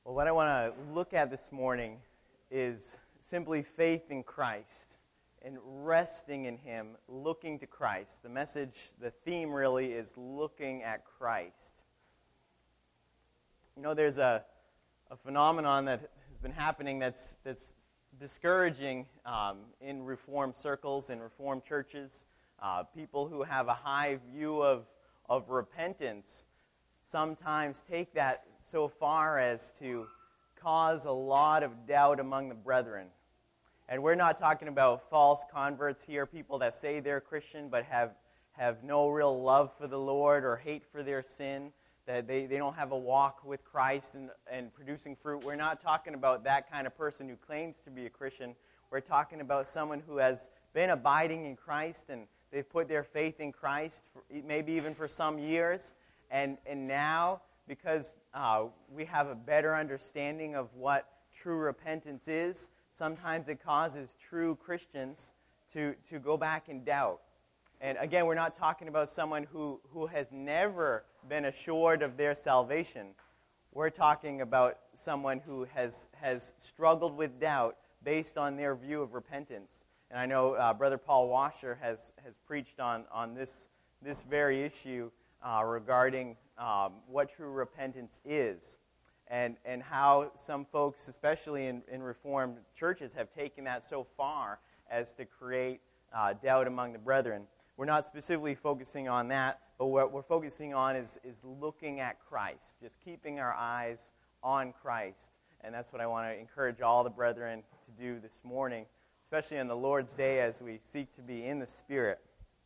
Well, what I want to look at this morning is simply faith in Christ and resting in Him, looking to Christ. The message, the theme really is looking at Christ. You know, there's a phenomenon that has been happening that's discouraging in Reformed circles, in Reformed churches. People who have a high view of repentance sometimes take that so far as to cause a lot of doubt among the brethren. And we're not talking about false converts here, people that say they're Christian but have no real love for the Lord or hate for their sin, that they don't have a walk with Christ and producing fruit. We're not talking about that kind of person who claims to be a Christian. We're talking about someone who has been abiding in Christ and they've put their faith in Christ, maybe even for some years. And now, because we have a better understanding of what true repentance is, sometimes it causes true Christians to go back in doubt. And again, we're not talking about someone who has never been assured of their salvation. We're talking about someone who has struggled with doubt based on their view of repentance. And I know Brother Paul Washer has preached on this very issue regarding what true repentance is, and how some folks, especially in Reformed churches, have taken that so far as to create doubt among the brethren. We're not specifically focusing on that, but what we're focusing on is looking at Christ, just keeping our eyes on Christ. And that's what I want to encourage all the brethren to do this morning, especially on the Lord's Day as we seek to be in the Spirit.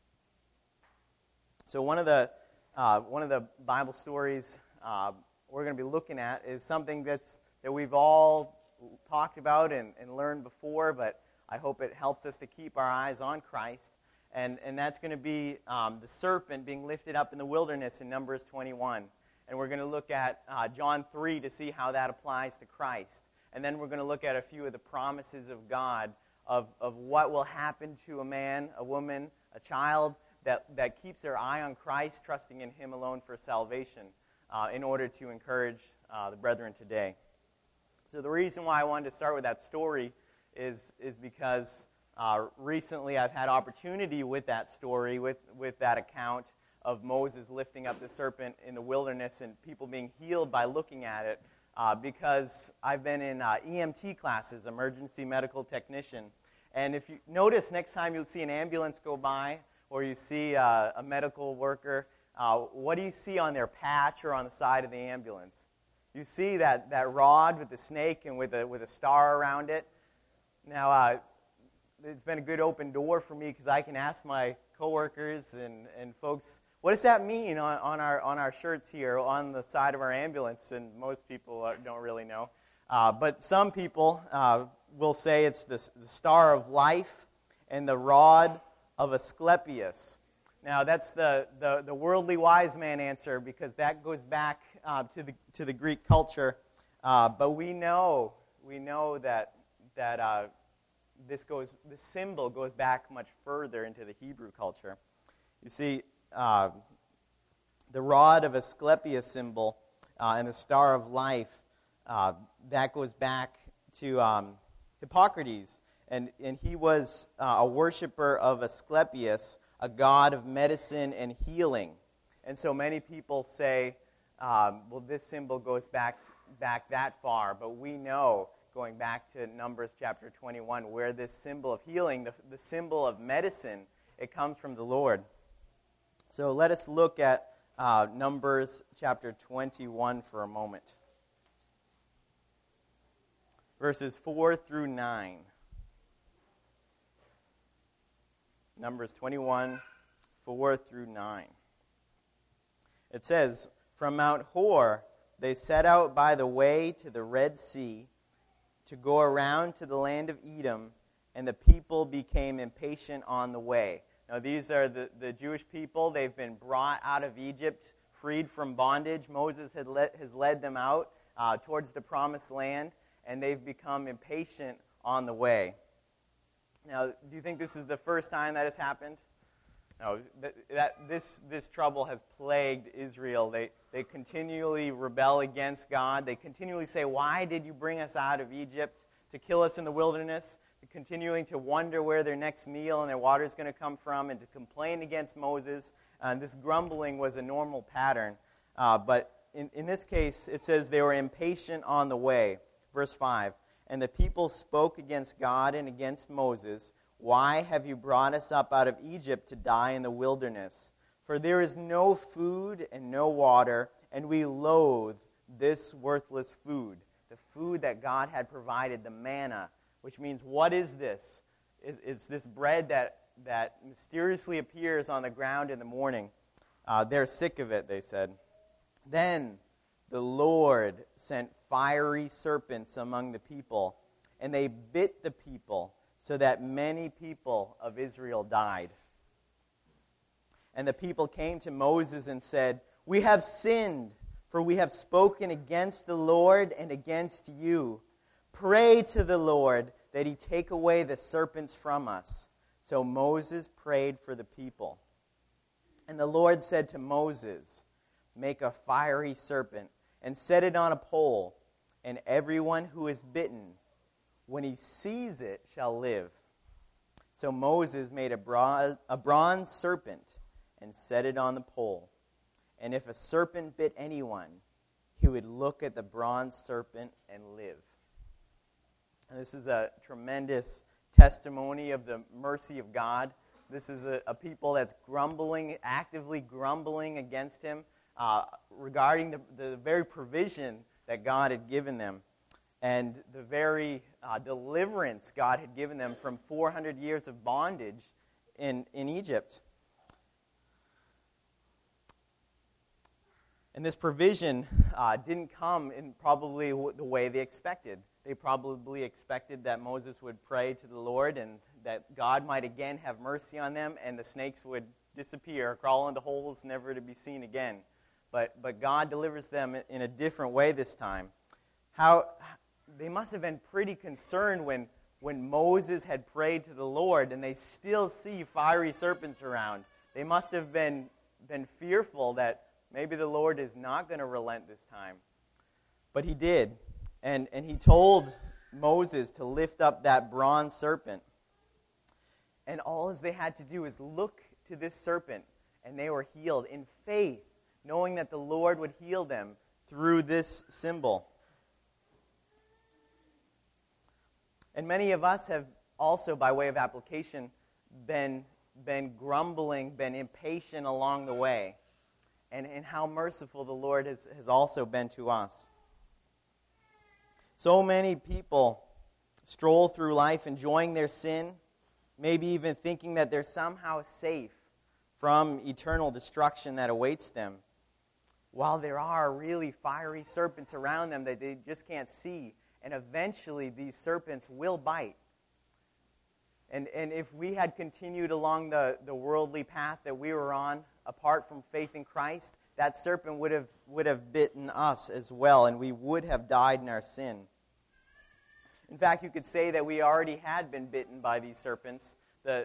So one of the Bible stories we're going to be looking at is something that we've all talked about and learned before, but I hope it helps us to keep our eyes on Christ. And that's going to be the serpent being lifted up in the wilderness in Numbers 21. And we're going to look at John 3 to see how that applies to Christ. And then we're going to look at a few of the promises of God of what will happen to a man, a woman, a child that keeps their eye on Christ, trusting in Him alone for salvation, in order to encourage the brethren today. So the reason why I wanted to start with that story is because recently I've had opportunity with that story, with that account of Moses lifting up the serpent in the wilderness and people being healed by looking at it, because I've been in EMT classes, emergency medical technician. And if you notice, next time you'll see an ambulance go by or you see a medical worker, what do you see on their patch or on the side of the ambulance? You see that rod with the snake and with a star around it. Now, it's been a good open door for me because I can ask my coworkers and folks, what does that mean on our shirts here on the side of our ambulance? And most people don't really know. But some people will say it's the star of life and the rod of Asclepius. Now, that's the worldly wise man answer because that goes back to the Greek culture. But we know that this symbol goes back much further into the Hebrew culture. You see, the rod of Asclepius symbol and the star of life, that goes back to Hippocrates. And he was a worshiper of Asclepius, a god of medicine and healing. And so many people say, well, this symbol goes back that far. But we know, going back to Numbers chapter 21, where this symbol of healing, the symbol of medicine, it comes from the Lord. So let us look at Numbers chapter 21 for a moment. Verses 4 through 9. Numbers 21, 4 through 9. It says, "From Mount Hor they set out by the way to the Red Sea to go around to the land of Edom, and the people became impatient on the way." Now these are the Jewish people. They've been brought out of Egypt, freed from bondage. Moses has led them out towards the promised land, and they've become impatient on the way. Now, do you think this is the first time that has happened? No, this trouble has plagued Israel. They continually rebel against God. They continually say, "Why did you bring us out of Egypt to kill us in the wilderness?" They're continuing to wonder where their next meal and their water is going to come from, and to complain against Moses. This grumbling was a normal pattern. But in this case, it says they were impatient on the way. Verse 5, "And the people spoke against God and against Moses. 'Why have you brought us up out of Egypt to die in the wilderness? For there is no food and no water, and we loathe this worthless food.'" The food that God had provided, the manna, which means, what is this? It's this bread that mysteriously appears on the ground in the morning. They're sick of it, they said. "Then the Lord sent fiery serpents among the people, and they bit the people, so that many people of Israel died. And the people came to Moses and said, 'We have sinned, for we have spoken against the Lord and against you. Pray to the Lord that he take away the serpents from us.' So Moses prayed for the people. And the Lord said to Moses, 'Make a fiery serpent and set it on a pole, and everyone who is bitten, when he sees it, shall live.' So Moses made a bronze serpent and set it on the pole. And if a serpent bit anyone, he would look at the bronze serpent and live." And this is a tremendous testimony of the mercy of God. This is a people that's grumbling, actively grumbling against him regarding the very provision that God had given them, and the very deliverance God had given them from 400 years of bondage in Egypt. And this provision didn't come in probably the way they expected. They probably expected that Moses would pray to the Lord and that God might again have mercy on them, and the snakes would disappear, crawl into holes, never to be seen again. But God delivers them in a different way this time. They must have been pretty concerned when Moses had prayed to the Lord and they still see fiery serpents around. They must have been fearful that maybe the Lord is not going to relent this time. But he did. And he told Moses to lift up that bronze serpent. And all they had to do is look to this serpent, and they were healed in faith, knowing that the Lord would heal them through this symbol. And many of us have also, by way of application, been grumbling, been impatient along the way. And how merciful the Lord has also been to us. So many people stroll through life enjoying their sin, maybe even thinking that they're somehow safe from eternal destruction that awaits them, while there are really fiery serpents around them that they just can't see. And eventually these serpents will bite. And if we had continued along the worldly path that we were on, apart from faith in Christ, that serpent would have bitten us as well, and we would have died in our sin. In fact, you could say that we already had been bitten by these serpents. The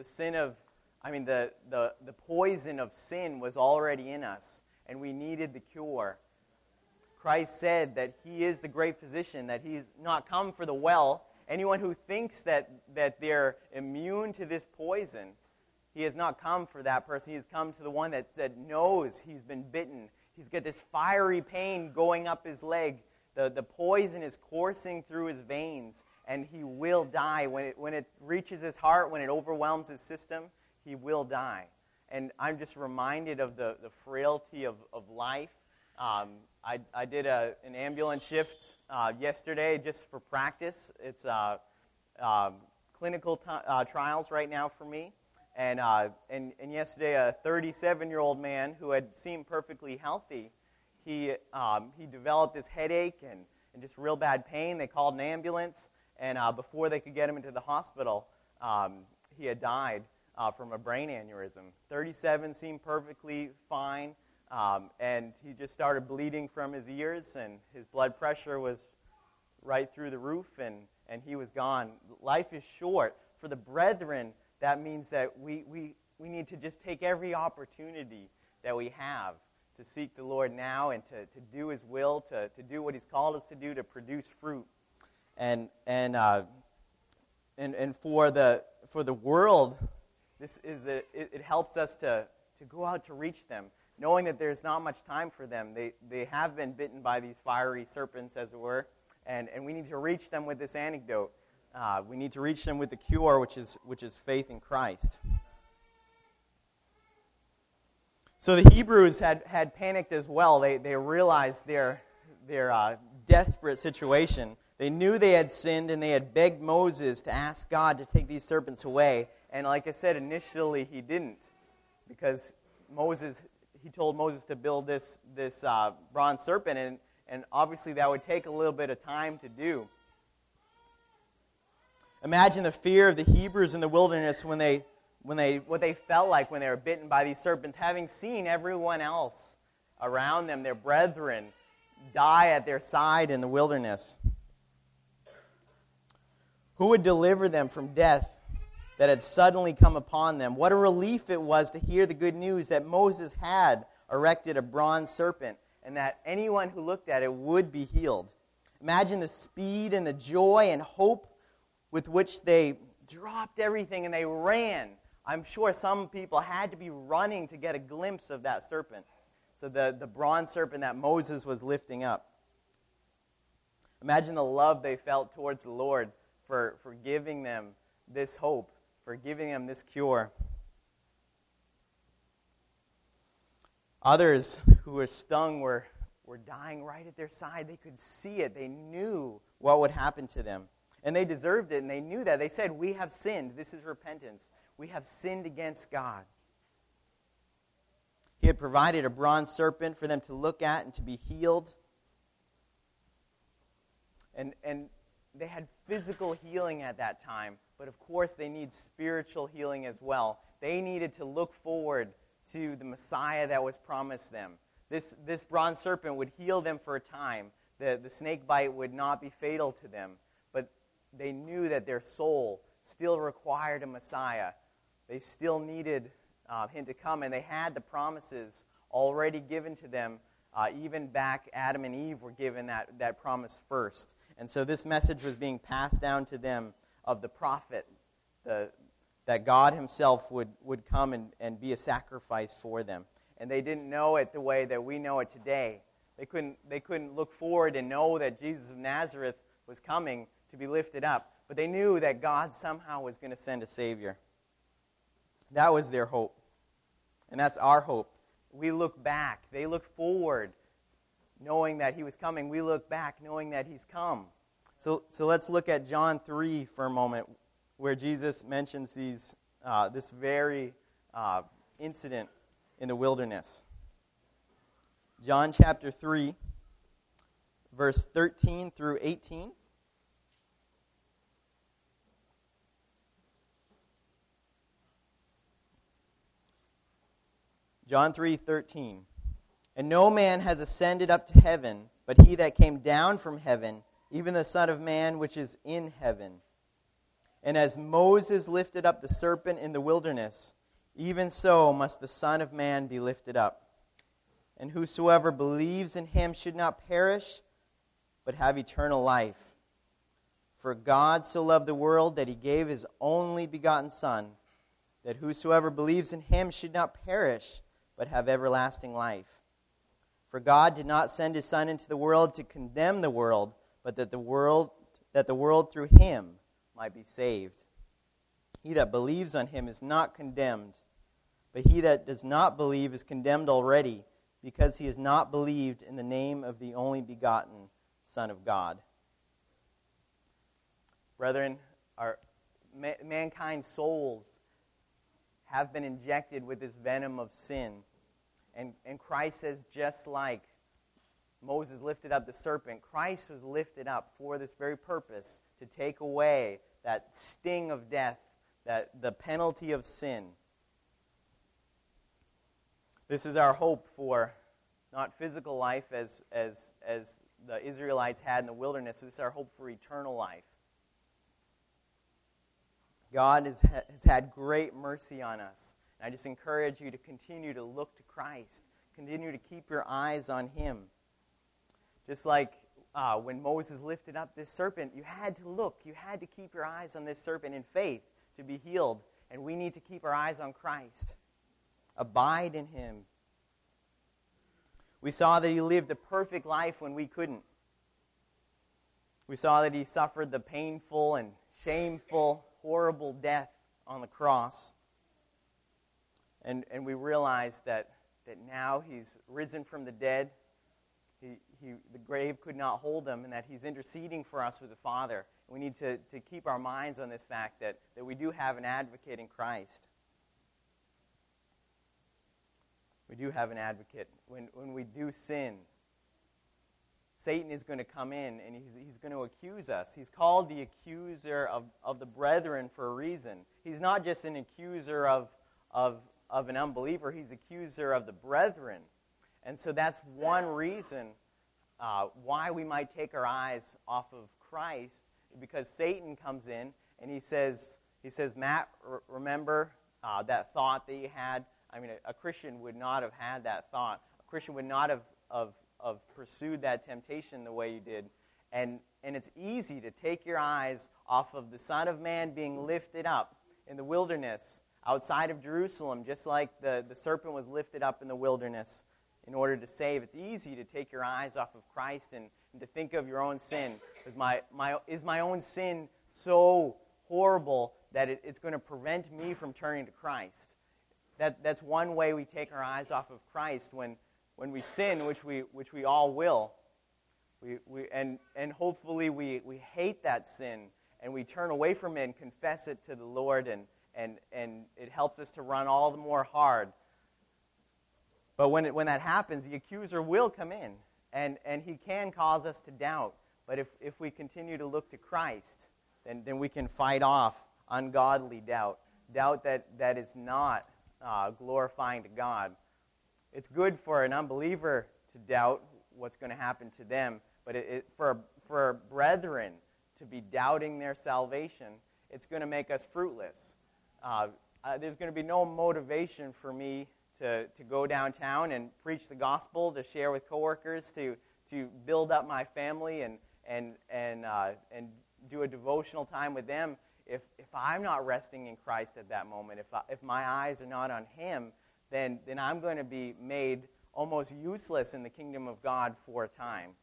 poison of sin was already in us, and we needed the cure. Christ said that he is the great physician, that he's not come for the well. Anyone who thinks that they're immune to this poison, he has not come for that person. He has come to the one that knows he's been bitten. He's got this fiery pain going up his leg. The poison is coursing through his veins, and he will die. When it reaches his heart, when it overwhelms his system, he will die. And I'm just reminded of the frailty of life. I did an ambulance shift yesterday just for practice. It's clinical trials right now for me. And yesterday, a 37-year-old man who had seemed perfectly healthy, he developed this headache and just real bad pain. They called an ambulance, and before they could get him into the hospital, he had died from a brain aneurysm. 37, seemed perfectly fine, and he just started bleeding from his ears, and his blood pressure was right through the roof, and he was gone. Life is short. For the brethren, that means that we we need to just take every opportunity that we have to seek the Lord now and to do His will, to do what He's called us to do, to produce fruit. And for the world, it helps us to go out to reach them, knowing that there's not much time for them. They have been bitten by these fiery serpents, as it were, and we need to reach them with this antidote. We need to reach them with the cure, which is faith in Christ. So the Hebrews had panicked as well. They realized their desperate situation. They knew they had sinned, and they had begged Moses to ask God to take these serpents away. And like I said, initially he didn't, because he told Moses to build this bronze serpent, and obviously that would take a little bit of time to do. Imagine the fear of the Hebrews in the wilderness what they felt like when they were bitten by these serpents, having seen everyone else around them, their brethren, die at their side in the wilderness. Who would deliver them from death that had suddenly come upon them? What a relief it was to hear the good news that Moses had erected a bronze serpent and that anyone who looked at it would be healed. Imagine the speed and the joy and hope with which they dropped everything and they ran. I'm sure some people had to be running to get a glimpse of that serpent. So the bronze serpent that Moses was lifting up. Imagine the love they felt towards the Lord for giving them this hope, for giving them this cure. Others who were stung were dying right at their side. They could see it. They knew what would happen to them. And they deserved it, and they knew that. They said, "We have sinned." This is repentance. We have sinned against God. He had provided a bronze serpent for them to look at and to be healed. And they had physical healing at that time, but of course they need spiritual healing as well. They needed to look forward to the Messiah that was promised them. This bronze serpent would heal them for a time. The snake bite would not be fatal to them, but they knew that their soul still required a Messiah. They still needed Him to come, and they had the promises already given to them. Even back Adam and Eve were given that promise first. And so this message was being passed down to them of the prophet, that God Himself would come and be a sacrifice for them. And they didn't know it the way that we know it today. They couldn't look forward and know that Jesus of Nazareth was coming to be lifted up. But they knew that God somehow was going to send a Savior. That was their hope. And that's our hope. We look back. They look forward, knowing that He was coming. We look back, knowing that He's come. So let's look at John 3 for a moment, where Jesus mentions this very incident in the wilderness. John chapter 3, verse 13 through 18. John 3:13. And no man has ascended up to heaven, but He that came down from heaven, even the Son of Man which is in heaven. And as Moses lifted up the serpent in the wilderness, even so must the Son of Man be lifted up. And whosoever believes in Him should not perish, but have eternal life. For God so loved the world that He gave His only begotten Son, that whosoever believes in Him should not perish, but have everlasting life. For God did not send His Son into the world to condemn the world, but that the world through Him might be saved. He that believes on Him is not condemned, but he that does not believe is condemned already, because he has not believed in the name of the only begotten Son of God. Brethren, mankind's souls have been injected with this venom of sin. And Christ says, just like Moses lifted up the serpent, Christ was lifted up for this very purpose, to take away that sting of death, that the penalty of sin. This is our hope for not physical life as the Israelites had in the wilderness. This is our hope for eternal life. God has had great mercy on us. And I just encourage you to continue to look to Christ. Continue to keep your eyes on Him. Just like when Moses lifted up this serpent, you had to look. You had to keep your eyes on this serpent in faith to be healed. And we need to keep our eyes on Christ. Abide in Him. We saw that He lived a perfect life when we couldn't. We saw that He suffered the painful and shameful, horrible death on the cross. And we realized that now He's risen from the dead. The grave could not hold Him, and that He's interceding for us with the Father. We need to keep our minds on this fact that we do have an advocate in Christ. We do have an advocate. When we do sin, Satan is going to come in and he's going to accuse us. He's called the accuser of the brethren for a reason. He's not just an accuser of an unbeliever. He's accuser of the brethren. And so that's one reason why we might take our eyes off of Christ, because Satan comes in and he says, Matt, remember that thought that you had? I mean, a Christian would not have had that thought. A Christian would not have pursued that temptation the way you did. And it's easy to take your eyes off of the Son of Man being lifted up in the wilderness outside of Jerusalem, just like the serpent was lifted up in the wilderness in order to save. It's easy to take your eyes off of Christ and to think of your own sin. Is my own sin so horrible that it's going to prevent me from turning to Christ? That's one way we take our eyes off of Christ when we sin, which we all will. And hopefully we hate that sin and we turn away from it and confess it to the Lord, and it helps us to run all the more hard. But when that happens, the accuser will come in, and he can cause us to doubt. But if we continue to look to Christ, then we can fight off ungodly doubt that is not glorifying to God. It's good for an unbeliever to doubt what's going to happen to them, but for brethren to be doubting their salvation, it's going to make us fruitless. There's going to be no motivation for me to go downtown and preach the gospel, to share with coworkers, to build up my family and do a devotional time with them if I'm not resting in Christ at that moment. If my eyes are not on Him, then I'm going to be made almost useless in the kingdom of God for a time.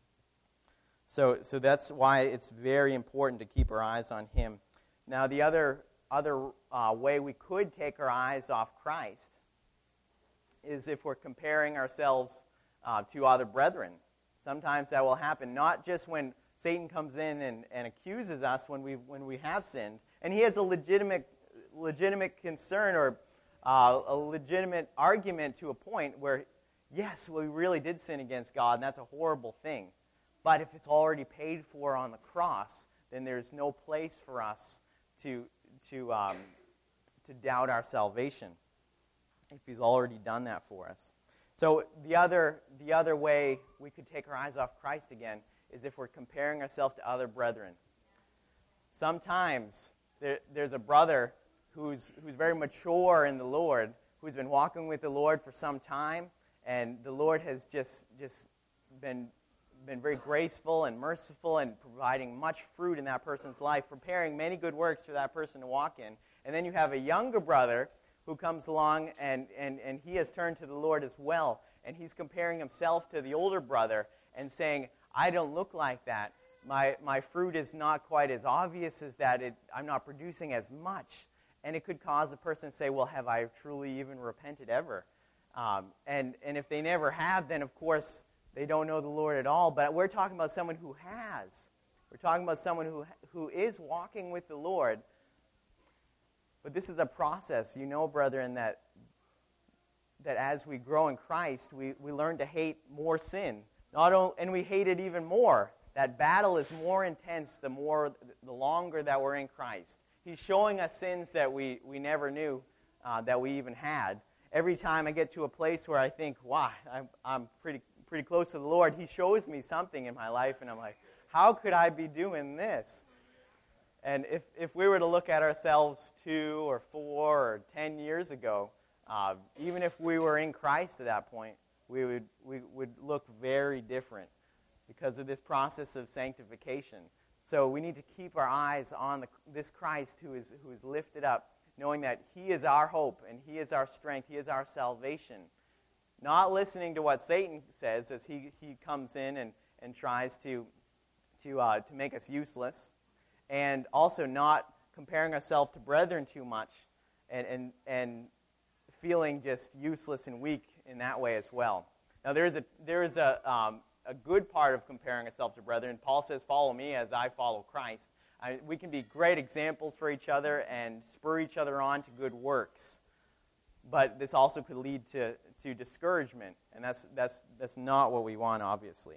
So that's why it's very important to keep our eyes on Him. Now, the other way we could take our eyes off Christ is if we're comparing ourselves to other brethren. Sometimes that will happen, not just when Satan comes in and accuses us when we have sinned, and he has a legitimate concern or a legitimate argument to a point where, yes, we really did sin against God, and that's a horrible thing. But if it's already paid for on the cross, then there's no place for us to doubt our salvation if He's already done that for us. So the other way we could take our eyes off Christ again is if we're comparing ourselves to other brethren. Sometimes there's a brother who's very mature in the Lord, who's been walking with the Lord for some time, and the Lord has just been very graceful and merciful and providing much fruit in that person's life, preparing many good works for that person to walk in. And then you have a younger brother who comes along and he has turned to the Lord as well, and he's comparing himself to the older brother and saying, I don't look like that. My fruit is not quite as obvious as that. I'm not producing as much. And it could cause the person to say, well, have I truly even repented ever? And if they never have, then of course they don't know the Lord at all. But we're talking about someone who has. We're talking about someone who is walking with the Lord. But this is a process, brethren, that as we grow in Christ, we learn to hate more sin. And we hate it even more. That battle is more intense the longer that we're in Christ. He's showing us sins that we never knew that we even had. Every time I get to a place where I think, wow, I'm pretty close to the Lord, He shows me something in my life, and I'm like, how could I be doing this? And if we were to look at ourselves 2 or 4 or 10 years ago, even if we were in Christ at that point, we would look very different because of this process of sanctification. So we need to keep our eyes on this Christ who is lifted up, knowing that He is our hope and He is our strength, He is our salvation. Not listening to what Satan says as he comes in and tries to make us useless, and also not comparing ourselves to brethren too much and feeling just useless and weak in that way as well. Now there is a good part of comparing ourselves to brethren. Paul says, "Follow me as I follow Christ." We can be great examples for each other and spur each other on to good works. But this also could lead to discouragement, and that's not what we want, obviously.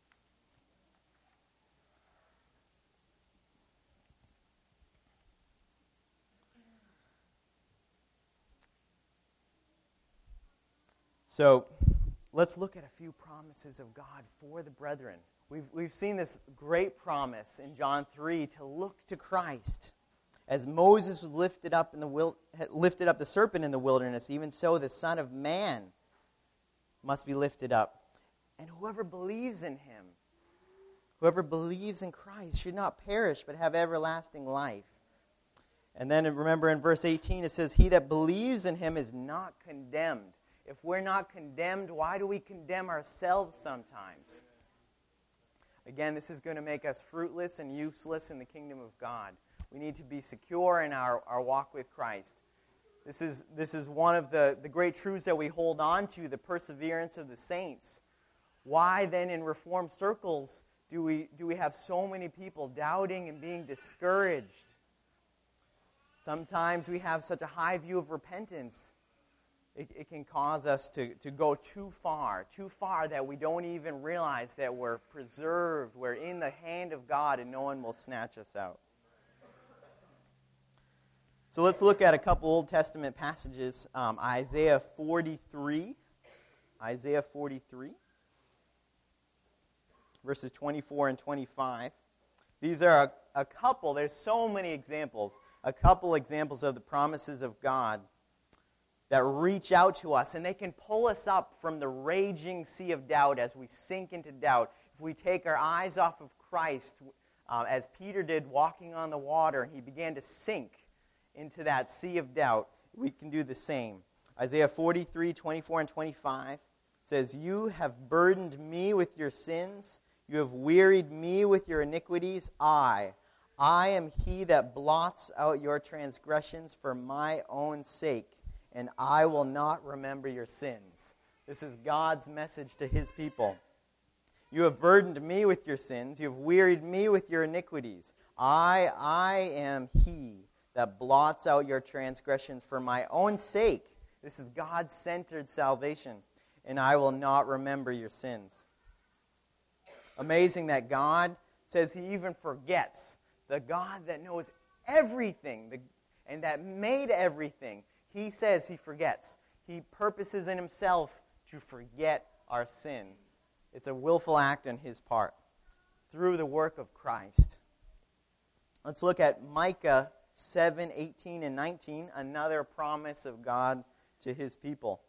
So let's look at a few promises of God for the brethren. We've seen this great promise in John 3 to look to Christ. As Moses was lifted up the serpent in the wilderness, even so the Son of Man must be lifted up. And whoever believes in Him, whoever believes in Christ, should not perish but have everlasting life. And then remember in verse 18 it says, "He that believes in Him is not condemned." If we're not condemned, why do we condemn ourselves sometimes? Again, this is going to make us fruitless and useless in the kingdom of God. We need to be secure in our walk with Christ. This is one of the great truths that we hold on to, the perseverance of the saints. Why then in Reformed circles do we have so many people doubting and being discouraged? Sometimes we have such a high view of repentance. It can cause us to go too far that we don't even realize that we're preserved, we're in the hand of God, and no one will snatch us out. So let's look at a couple Old Testament passages. Isaiah 43, verses 24 and 25. These are a couple, there's so many examples, a couple examples of the promises of God that reach out to us, and they can pull us up from the raging sea of doubt as we sink into doubt. If we take our eyes off of Christ, as Peter did walking on the water, and he began to sink into that sea of doubt, we can do the same. Isaiah 43, 24 and 25 says, "You have burdened me with your sins. You have wearied me with your iniquities. I am he that blots out your transgressions for my own sake, and I will not remember your sins." This is God's message to His people. "You have burdened me with your sins. You have wearied me with your iniquities. I am he that blots out your transgressions for my own sake." This is God-centered salvation. "And I will not remember your sins." Amazing that God says He even forgets. The God that knows everything and that made everything, He says He forgets. He purposes in Himself to forget our sin. It's a willful act on His part through the work of Christ. Let's look at Micah 7, 18 and 19, another promise of God to His people.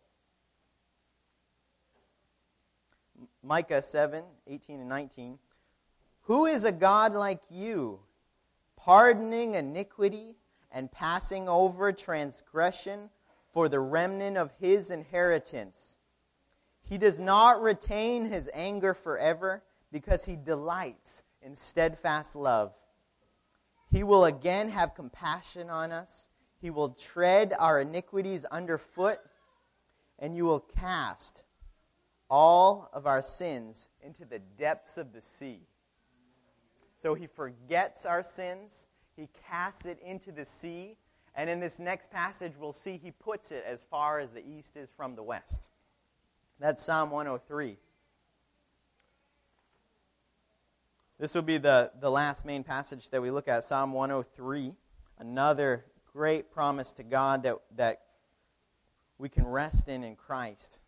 Micah 7, 18 and 19. "Who is a God like you, pardoning iniquity and passing over transgression for the remnant of His inheritance? He does not retain His anger forever, because He delights in steadfast love. He will again have compassion on us. He will tread our iniquities underfoot, and you will cast all of our sins into the depths of the sea." So He forgets our sins. He casts it into the sea. And in this next passage, we'll see He puts it as far as the east is from the west. That's Psalm 103. This will be the last main passage that we look at, Psalm 103. Another great promise to God that we can rest in Christ.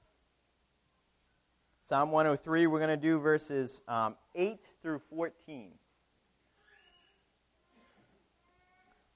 Psalm 103, we're going to do verses 8 through 14.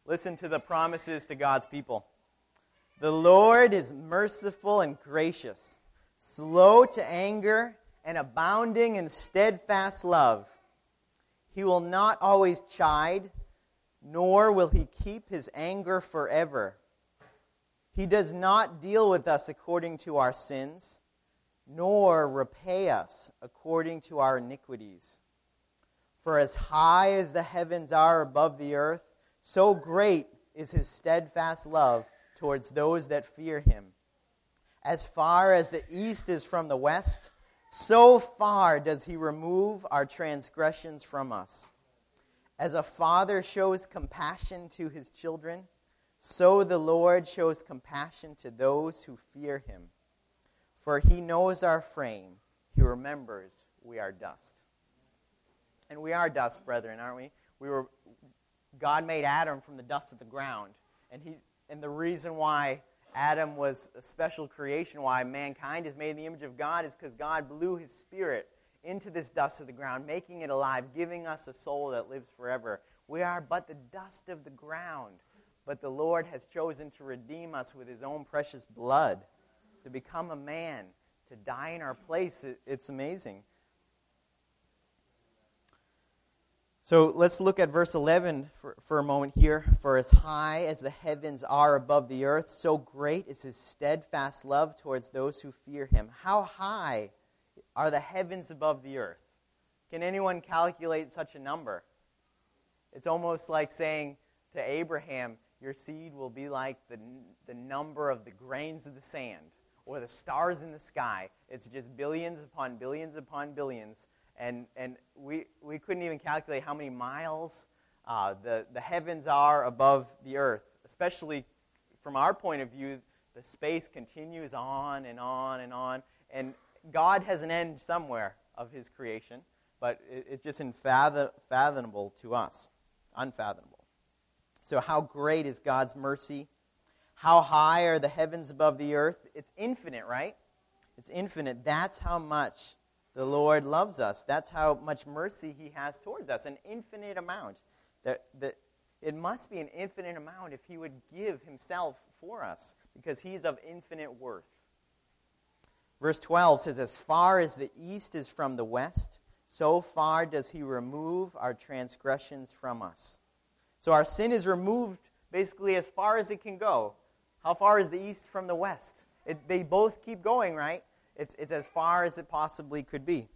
Listen to the promises to God's people. The Lord is merciful and gracious, slow to anger, and abounding in steadfast love. He will not always chide, nor will he keep his anger forever. He does not deal with us according to our sins, nor repay us according to our iniquities. For as high as the heavens are above the earth, so great is his steadfast love towards those that fear him. As far as the east is from the west, so far does he remove our transgressions from us. As a father shows compassion to his children, so the Lord shows compassion to those who fear him. For he knows our frame. He remembers we are dust. And we are dust, brethren, aren't we? God made Adam from the dust of the ground. And the reason why Adam was a special creation, why mankind is made in the image of God, is because God blew his spirit into this dust of the ground, making it alive, giving us a soul that lives forever. We are but the dust of the ground. But the Lord has chosen to redeem us with his own precious blood, to become a man, to die in our place. It's amazing. So let's look at verse 11 for a moment here. For as high as the heavens are above the earth, so great is his steadfast love towards those who fear him. How high are the heavens above the earth? Can anyone calculate such a number? It's almost like saying to Abraham, your seed will be like the number of the grains of the sand or the stars in the sky. It's just billions upon billions upon billions. And we couldn't even calculate how many miles the heavens are above the earth. Especially from our point of view, the space continues on and on and on. And God has an end somewhere of his creation, but it's just unfathomable to us. Unfathomable. So how great is God's mercy? How high are the heavens above the earth? It's infinite, right? It's infinite. That's how much the Lord loves us. That's how much mercy he has towards us. An infinite amount. It must be an infinite amount if he would give himself for us, because he's of infinite worth. Verse 12 says, as far as the east is from the west, so far does he remove our transgressions from us. So our sin is removed basically as far as it can go. How far is the east from the west? They both keep going, right? It's as far as it possibly could be.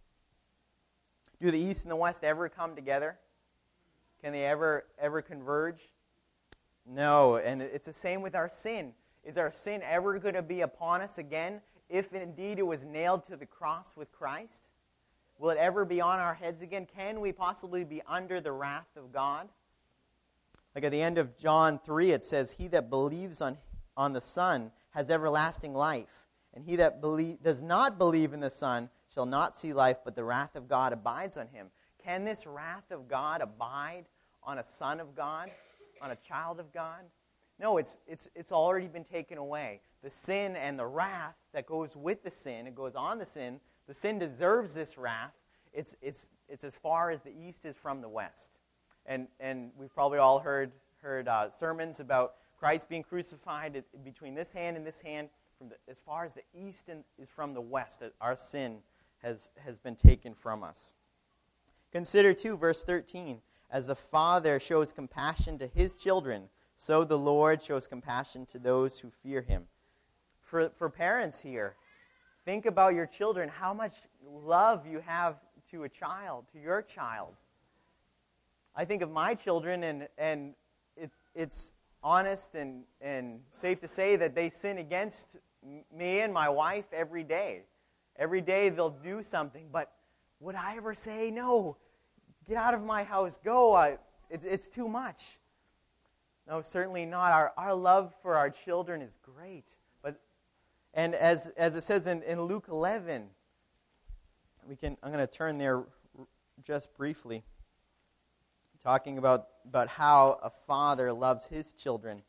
Do the east and the west ever come together? Can they ever converge? No, and it's the same with our sin. Is our sin ever going to be upon us again if indeed it was nailed to the cross with Christ? Will it ever be on our heads again? Can we possibly be under the wrath of God? Like at the end of John 3, it says, he that believes on the Son has everlasting life. And he that does not believe in the Son shall not see life, but the wrath of God abides on him. Can this wrath of God abide on a son of God, on a child of God? No, it's already been taken away. The sin and the wrath that goes with the sin, it goes on the sin deserves this wrath. It's as far as the east is from the west. And we've probably all heard sermons about Christ being crucified between this hand and this hand. As far as the east is from the west, that our sin has been taken from us. Consider too, verse 13. As the Father shows compassion to his children, so the Lord shows compassion to those who fear him. For parents here, think about your children, how much love you have to a child, to your child. I think of my children, and it's honest and safe to say that they sin against me and my wife every day. Every day they'll do something, but would I ever say, no, get out of my house, go, it's too much? No, certainly not. Our love for our children is great. And as it says in Luke 11, I'm going to turn there just briefly, talking about how a father loves his children.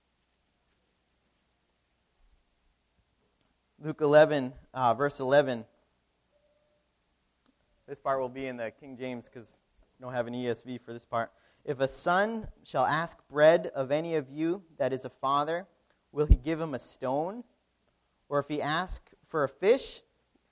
Luke 11, verse 11. This part will be in the King James because don't have an ESV for this part. If a son shall ask bread of any of you that is a father, will he give him a stone? Or if he asks for a fish,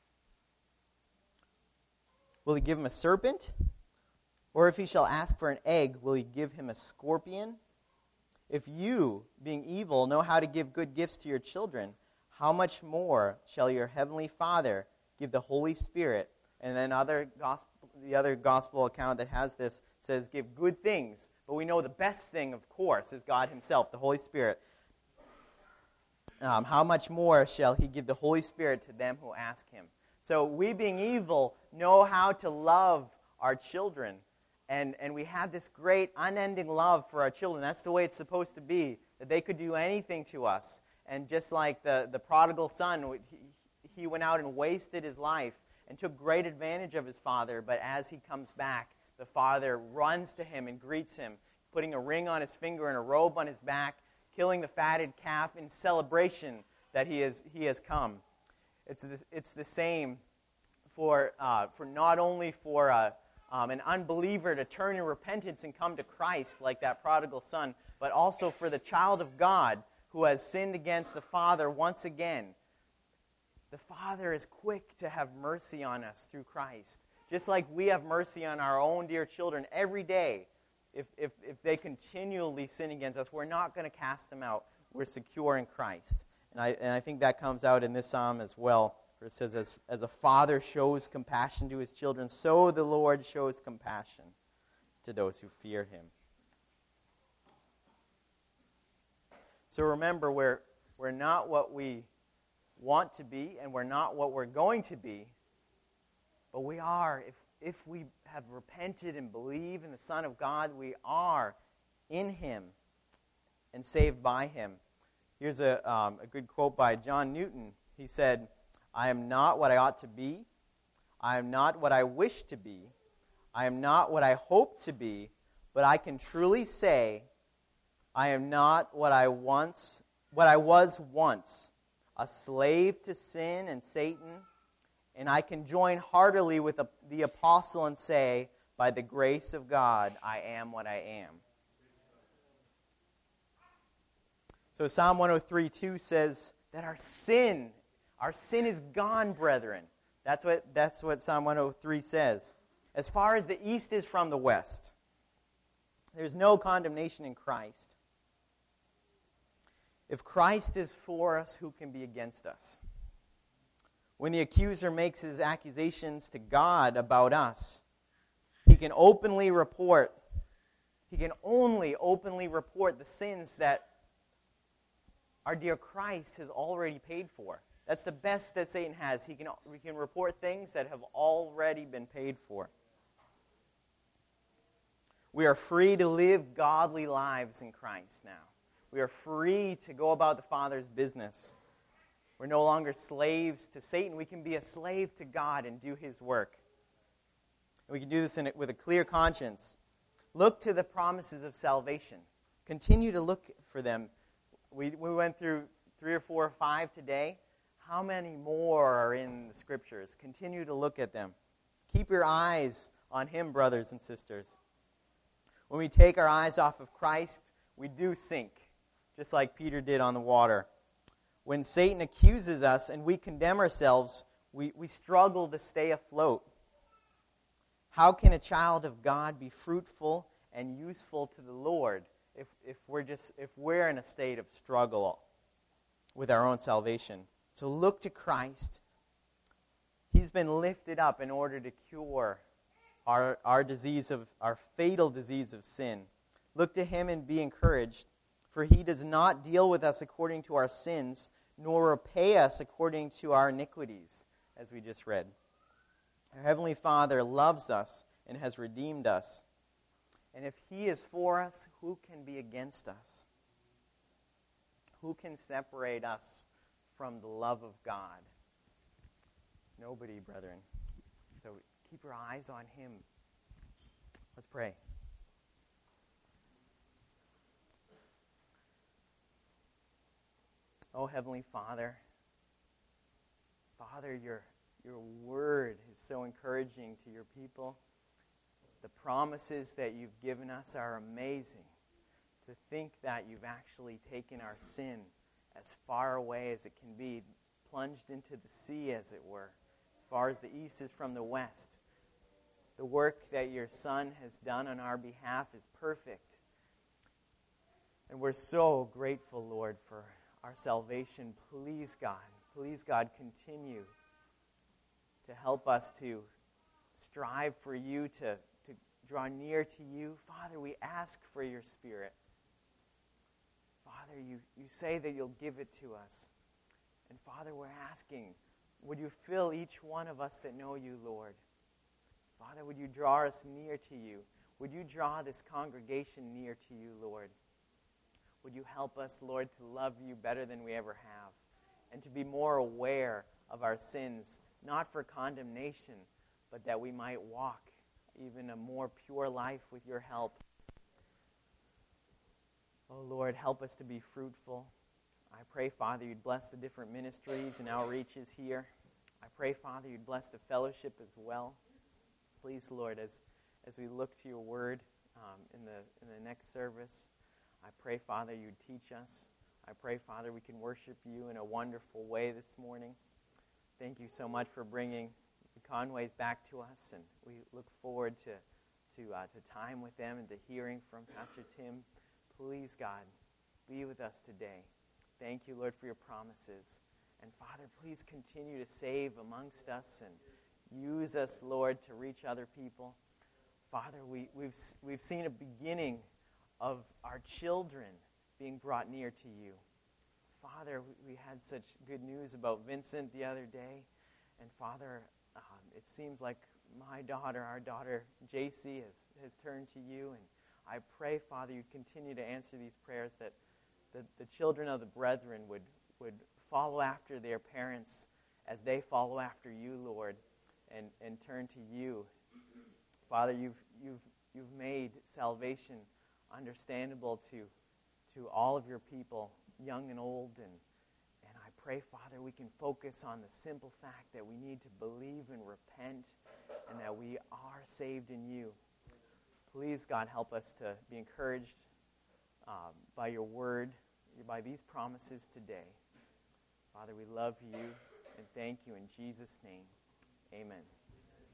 will he give him a serpent? Or if he shall ask for an egg, will he give him a scorpion? If you, being evil, know how to give good gifts to your children, how much more shall your heavenly Father give the Holy Spirit? And then the other gospel account that has this says, give good things. But we know the best thing, of course, is God himself, the Holy Spirit. How much more shall he give the Holy Spirit to them who ask him? So we, being evil, know how to love our children. And we have this great unending love for our children. That's the way it's supposed to be, that they could do anything to us. And just like the prodigal son, he went out and wasted his life and took great advantage of his father. But as he comes back, the father runs to him and greets him, putting a ring on his finger and a robe on his back, killing the fatted calf in celebration that he has come. It's the same for not only for an unbeliever to turn in repentance and come to Christ like that prodigal son, but also for the child of God who has sinned against the Father once again. The Father is quick to have mercy on us through Christ. Just like we have mercy on our own dear children every day. If they continually sin against us, we're not going to cast them out. We're secure in Christ. And I think that comes out in this psalm as well, where it says, as a father shows compassion to his children, so the Lord shows compassion to those who fear him. So remember, we're not what we want to be, and we're not what we're going to be, but we are. If we have repented and believe in the Son of God, we are in him and saved by him. Here's a good quote by John Newton. He said, I am not what I ought to be. I am not what I wish to be. I am not what I hope to be, but I can truly say, I am not what I was once, a slave to sin and Satan, and I can join heartily with the apostle and say, by the grace of God, I am what I am. So Psalm 103:2 says that our sin is gone, brethren. That's what Psalm 103 says. As far as the east is from the west, there's no condemnation in Christ. If Christ is for us, who can be against us? When the accuser makes his accusations to God about us, he can only openly report the sins that our dear Christ has already paid for. That's the best that Satan has. He can report things that have already been paid for. We are free to live godly lives in Christ now. We are free to go about the Father's business. We're no longer slaves to Satan. We can be a slave to God and do his work. And we can do this with a clear conscience. Look to the promises of salvation. Continue to look for them. We went through 3 or 4 or 5 today. How many more are in the Scriptures? Continue to look at them. Keep your eyes on him, brothers and sisters. When we take our eyes off of Christ, we do sink, just like Peter did on the water. When Satan accuses us and we condemn ourselves, we struggle to stay afloat. How can a child of God be fruitful and useful to the Lord if we're in a state of struggle with our own salvation? So look to Christ. He's been lifted up in order to cure our fatal disease of sin. Look to him and be encouraged, for he does not deal with us according to our sins, nor repay us according to our iniquities, as we just read. Our Heavenly Father loves us and has redeemed us. And if he is for us, who can be against us? Who can separate us from the love of God? Nobody, brethren. So keep your eyes on him. Let's pray. Oh, Heavenly Father, your word is so encouraging to your people. The promises that you've given us are amazing. To think that you've actually taken our sin as far away as it can be, plunged into the sea, as it were, as far as the east is from the west. The work that your Son has done on our behalf is perfect. And we're so grateful, Lord, for our salvation. Please, God, continue to help us to strive for you, to draw near to you. Father, we ask for your Spirit. Father, you say that you'll give it to us. And Father, we're asking, would you fill each one of us that know you, Lord? Father, would you draw us near to you? Would you draw this congregation near to you, Lord? Would you help us, Lord, to love you better than we ever have, and to be more aware of our sins, not for condemnation, but that we might walk even a more pure life with your help. Oh, Lord, help us to be fruitful. I pray, Father, you'd bless the different ministries and outreaches here. I pray, Father, you'd bless the fellowship as well. Please, Lord, as we look to your word in the next service, I pray, Father, you'd teach us. I pray, Father, we can worship you in a wonderful way this morning. Thank you so much for bringing the Conways back to us, and we look forward to time with them and to hearing from Pastor Tim. Please, God, be with us today. Thank you, Lord, for your promises. And Father, please continue to save amongst us and use us, Lord, to reach other people. Father, we've seen a beginning of our children being brought near to you. Father, we had such good news about Vincent the other day. And Father, it seems like our daughter, JC, has turned to you. And I pray, Father, you'd continue to answer these prayers, that the children of the brethren would follow after their parents as they follow after you, Lord, and turn to you. Father, you've made salvation understandable to all of your people, young and old, and I pray, Father, we can focus on the simple fact that we need to believe and repent, and that we are saved in you. Please, God, help us to be encouraged by your word, by these promises today. Father, we love you and thank you in Jesus' name. Amen.